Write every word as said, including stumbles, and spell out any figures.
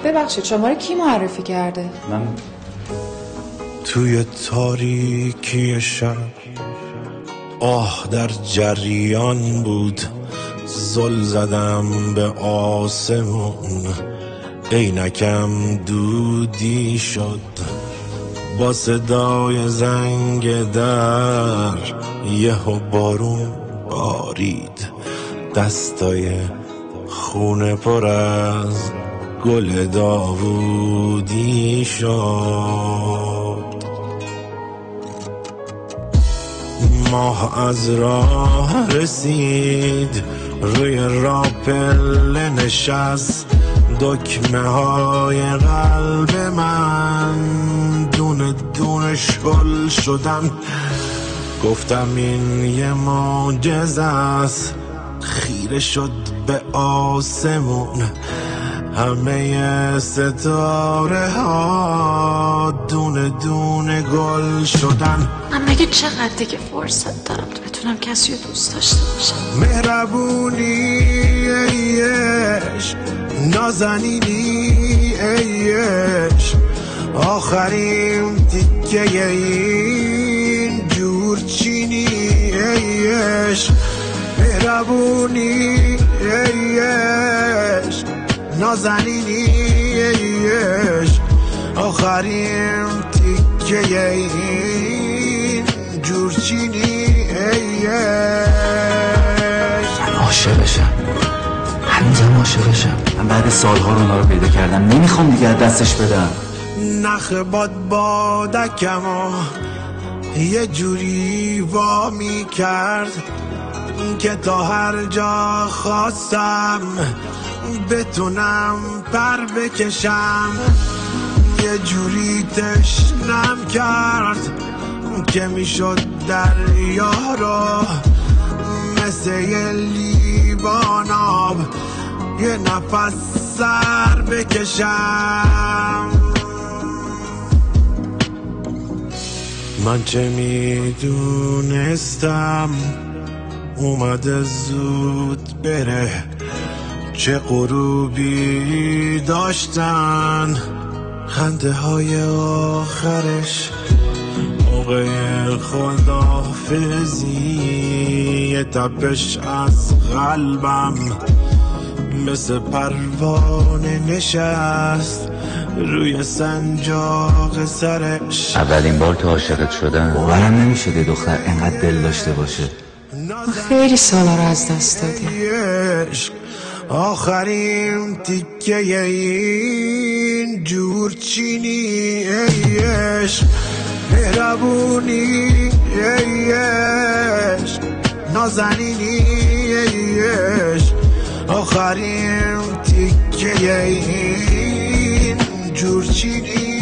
ببخشید شما رو کی معرفی کرده؟ من توی تاریکی شب آه در جریان بود، زل زدم به آسمون، عینکم دودی شد با صدای زنگ در، یهو بارون بارید، دستای خونه پر از گل داوودی شد. ماه از راه رسید، روی راپل نشست، دکمه های قلب من دونه دونه شل شدن. گفتم این یه معجزه است، خیره شد به آسمون، همه ستاره ها دونه دونه گل شدن. من مگه چقدر دیگه فرصت دارم تو بتونم کسی رو دوست داشته باشم؟ مهربونی ایش، نازنینی ایش، آخرین تیکه این جورچینی ایش. مهربونی ایش، نازنینی ایش، آخرین تیکه این جورچینی ایش. من عاشقشم، هنوزم عاشقشم. من بعد سالها رو اونا رو پیدا کردم، نمیخوام دیگه دستش بدم. نخ باد بادکمو یه جوری وا می کرد که تا هر جا خواستم بتونم پر بکشم. یه جوری تشنم کرد که میشد دریا رو مثل یه لیوان آب یه نفس سر بکشم. من چه میدونستم اومده زود بره، چه غروبی داشتن خنده های آخرش، موقع خداحافظی تپش از قلبم مثل پروانه نشست روی سنجاق سرش. اولین بار تو عاشقت شدم باورم نمیشد یه دختر انقدر دل داشته باشه. خیلی سالا رو از دست دادی. آخرین تیکه این جورچینی ایش، مهربونی ایش، نازنینی ایش، آخرین تیکه این جورچینی